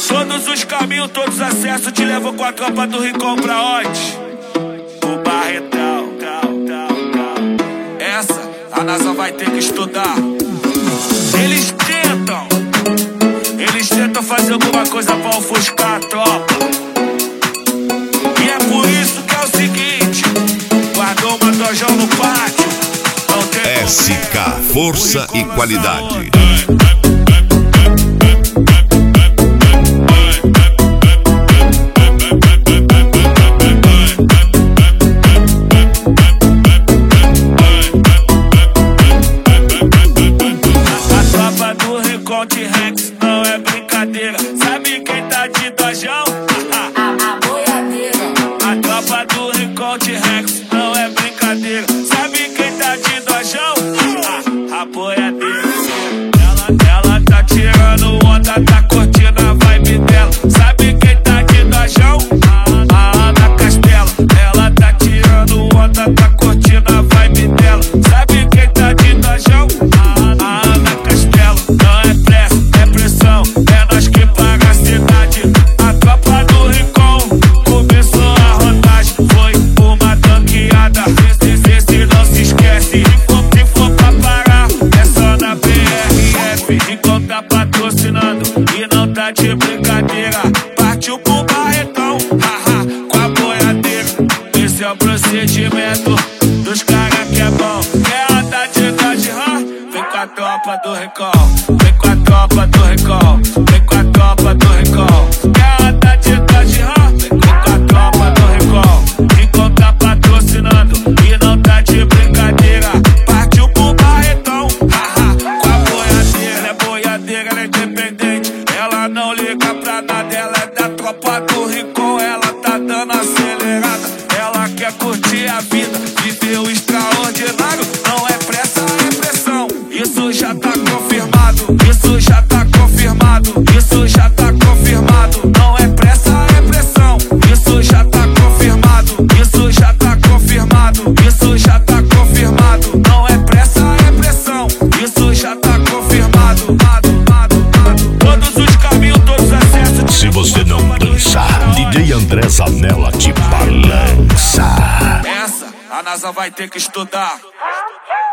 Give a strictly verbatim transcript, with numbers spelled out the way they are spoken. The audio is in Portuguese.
Todos os caminhos, todos os acessos te levam com a tropa do Rincon pra onde? O Barretão. Essa a NASA vai ter que estudar. Eles tentam, eles tentam fazer alguma coisa pra ofuscar a tropa. E é por isso que é o seguinte: guardou uma dojão no pátio. Não tem S K, força e qualidade. T-Rex não é brincadeira. Sabe quem tá de dojão? A, a boiadeira. A tropa do Rincon T-Rex não é brincadeira. Sabe quem tá de dojão? A, a boiadeira. Ela, ela tá tirando onda, tá curtindo a vibe dela. Sabe quem tá de dojão? A Ana Castela. Ela tá tirando onda, tá curtindo a vibe dela. Sabe quem tá de dojão? A Ana Castela. Não é pressa, é pressão, é nós que paga a cidade. A tropa do Rincon começou a rodagem. Foi uma tanqueada, vê se não se esquece. Se for, se for pra parar, é só na B R F. Rincon tá patrocinando e não tá de brincadeira. Partiu pro Barretão, haha, com a boiadeira. Esse é o procedimento dos caras que é bom. Quer andar de Dodge Ram? Vem com a tropa do Rincon. Vem com a tropa do Rincon. Vem com a tropa do Rincon. Quer andar de Dodge Ram? Vem com a tropa do Rincon. Rincon tá patrocinando e não tá de brincadeira. Partiu pro Barretão, haha, com a boiadeira. Ela é boiadeira, ela é independente. Ela não liga pra nada, ela é da tropa do Rincon. Ela tá dando acelerada, ela quer curtir a vida, viver o extraordinário. Não é pressa, é pressão. Isso já tá confirmado, isso já tá confirmado, isso já tá confirmado. Não é pressa, é pressão. Isso já tá confirmado, isso já tá confirmado, isso já tá confirmado. Não é pressa, é pressão. Isso já tá confirmado. Todos os caminhos, todos os acessos. Se você não dançar, D J André Zanella te balança. Essa a NASA vai ter que estudar.